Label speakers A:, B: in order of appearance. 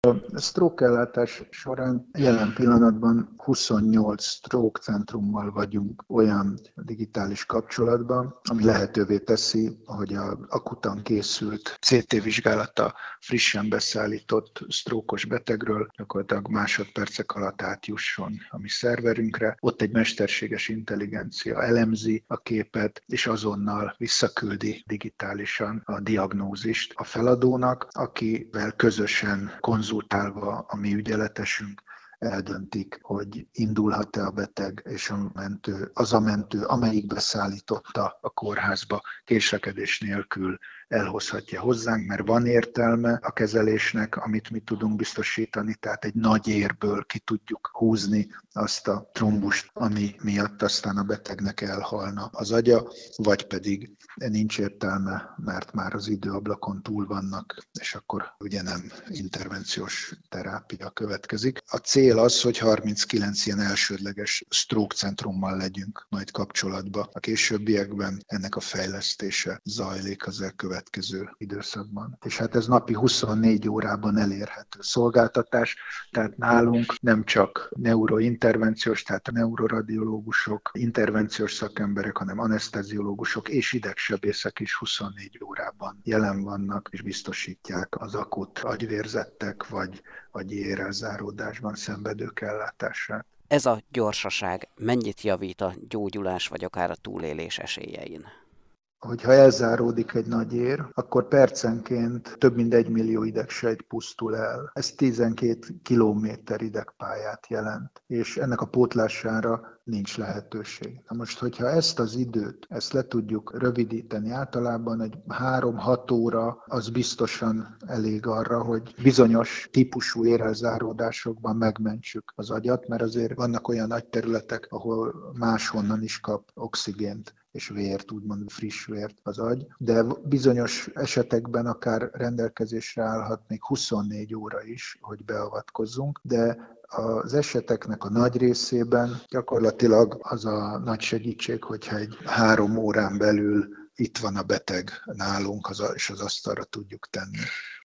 A: A stroke ellátás során jelen pillanatban 28 stroke centrummal vagyunk olyan digitális kapcsolatban, ami lehetővé teszi, hogy az akutan készült CT vizsgálata frissen beszállított sztrókos betegről gyakorlatilag másodpercek alatt átjusson a mi szerverünkre. Ott egy mesterséges intelligencia elemzi a képet, és azonnal visszaküldi digitálisan a diagnózist a feladónak, akivel közösen konzultálva a mi ügyeletesünk eldöntik, hogy indulhat-e a beteg, és az a mentő, amelyik beszállította a kórházba, késlekedés nélkül elhozhatja hozzánk, mert van értelme a kezelésnek, amit mi tudunk biztosítani, tehát egy nagy érből ki tudjuk húzni azt a trombust, ami miatt aztán a betegnek elhalna az agya, vagy pedig nincs értelme, mert már az időablakon túl vannak, és akkor ugye nem intervenciós terápia következik. A cél az, hogy 39 ilyen elsődleges stroke centrummal legyünk majd kapcsolatban. A későbbiekben ennek a fejlesztése zajlik az elkövetkező időszakban. És hát ez napi 24 órában elérhető szolgáltatás, tehát nálunk nem csak neurointervenciós, tehát a neuroradiológusok, intervenciós szakemberek, hanem aneszteziológusok és idegsebészek is 24 órában jelen vannak, és biztosítják az akut agyvérzettek vagy agyérelzáródásban szenvedők ellátását.
B: Ez a gyorsaság mennyit javít a gyógyulás vagy akár a túlélés esélyein?
A: Hogyha elzáródik egy nagy ér, akkor percenként több mint 1 millió idegsejt pusztul el. Ez 12 kilométer idegpályát jelent, és ennek a pótlására nincs lehetőség. Na most, hogyha ezt az időt, ezt le tudjuk rövidíteni, általában egy 3-6 óra, az biztosan elég arra, hogy bizonyos típusú érelzáródásokban megmentsük az agyat, mert azért vannak olyan nagy területek, ahol máshonnan is kap oxigént és vért, úgymond friss vért az agy, de bizonyos esetekben akár rendelkezésre állhat még 24 óra is, hogy beavatkozzunk, de az eseteknek a nagy részében gyakorlatilag az a nagy segítség, hogyha egy 3 órán belül itt van a beteg nálunk, és az asztalra tudjuk tenni.